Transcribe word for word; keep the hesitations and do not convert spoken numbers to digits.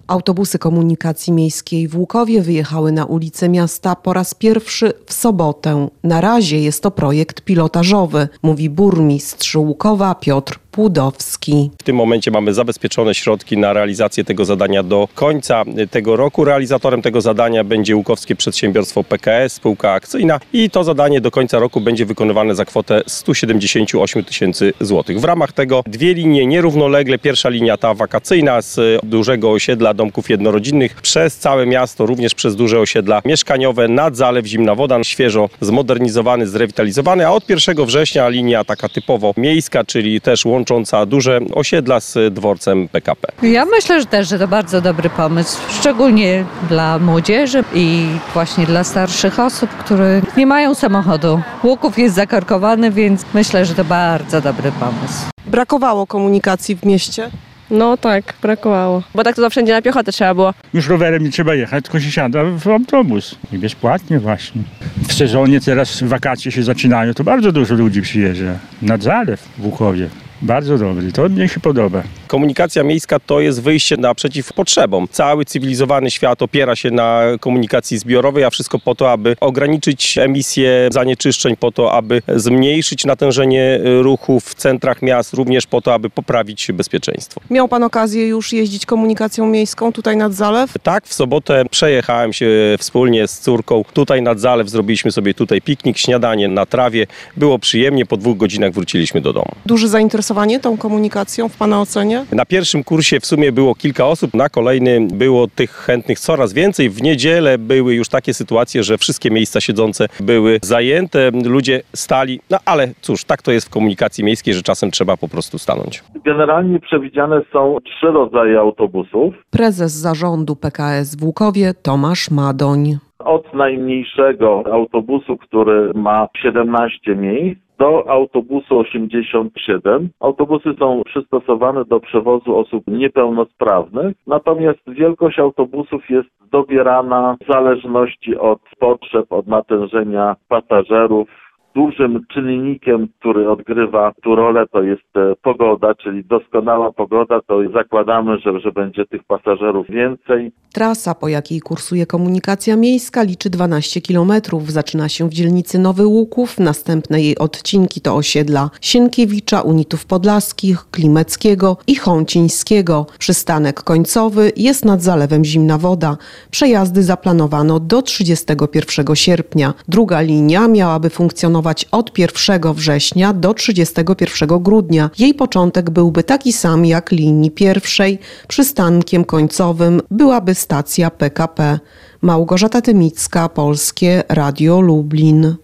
Autobusy komunikacji miejskiej w Łukowie wyjechały na ulice miasta po raz pierwszy w sobotę. Na razie jest to projekt pilotażowy, mówi burmistrz Łukowa Piotr Płudowski. W tym momencie mamy zabezpieczone środki na realizację tego zadania do końca tego roku. Realizatorem tego zadania będzie Łukowskie Przedsiębiorstwo P K S, spółka akcyjna, i to zadanie do końca roku będzie wykonywane za kwotę sto siedemdziesiąt osiem tysięcy złotych. W ramach tego dwie linie nierównolegle. Pierwsza linia ta wakacyjna z dużego osiedla domków jednorodzinnych przez całe miasto, również przez duże osiedla mieszkaniowe nad Zalew Zimna Woda, świeżo zmodernizowany, zrewitalizowany, a od pierwszego września linia taka typowo miejska, czyli też łącząca duże osiedla z dworcem P K P. Ja myślę, że też, że to bardzo dobry pomysł, szczególnie dla młodzieży i właśnie dla starszych osób, które nie mają samochodu. Łuków jest zakorkowany, więc myślę, że to bardzo dobry pomysł. Brakowało komunikacji w mieście? No tak, brakowało. Bo tak to wszędzie na piechotę trzeba było. Już rowerem nie trzeba jechać, tylko się siada w autobus. I bezpłatnie właśnie. W sezonie teraz wakacje się zaczynają, to bardzo dużo ludzi przyjeżdża. Nad Zalew w Łukowie. Bardzo dobry, to mnie się podoba. Komunikacja miejska to jest wyjście naprzeciw potrzebom. Cały cywilizowany świat opiera się na komunikacji zbiorowej, a wszystko po to, aby ograniczyć emisję zanieczyszczeń, po to, aby zmniejszyć natężenie ruchu w centrach miast, również po to, aby poprawić bezpieczeństwo. Miał pan okazję już jeździć komunikacją miejską tutaj nad Zalew? Tak, w sobotę przejechałem się wspólnie z córką tutaj nad Zalew, zrobiliśmy sobie tutaj piknik, śniadanie na trawie. Było przyjemnie, po dwóch godzinach wróciliśmy do domu. Duże zainteresowanie tą komunikacją w pana ocenie? Na pierwszym kursie w sumie było kilka osób, na kolejnym było tych chętnych coraz więcej. W niedzielę były już takie sytuacje, że wszystkie miejsca siedzące były zajęte, ludzie stali, no ale cóż, tak to jest w komunikacji miejskiej, że czasem trzeba po prostu stanąć. Generalnie przewidziane są trzy rodzaje autobusów. Prezes zarządu P K S w Łukowie Tomasz Madoń. Od najmniejszego autobusu, który ma siedemnaście miejsc, do autobusu osiemdziesiąt siedem. Autobusy są przystosowane do przewozu osób niepełnosprawnych, natomiast wielkość autobusów jest dobierana w zależności od potrzeb, od natężenia pasażerów. Dużym czynnikiem, który odgrywa tu rolę, to jest pogoda, czyli doskonała pogoda, to zakładamy, że, że będzie tych pasażerów więcej. Trasa, po jakiej kursuje komunikacja miejska, liczy dwanaście kilometrów. Zaczyna się w dzielnicy Nowy Łuków, następne jej odcinki to osiedla Sienkiewicza, Unitów Podlaskich, Klimeckiego i Chącińskiego. Przystanek końcowy jest nad Zalewem Zimna Woda. Przejazdy zaplanowano do trzydziestego pierwszego sierpnia. Druga linia miałaby funkcjonować od pierwszego września do trzydziestego pierwszego grudnia. Jej początek byłby taki sam jak linii pierwszej. Przystankiem końcowym byłaby stacja P K P. Małgorzata Tymicka, Polskie Radio Lublin.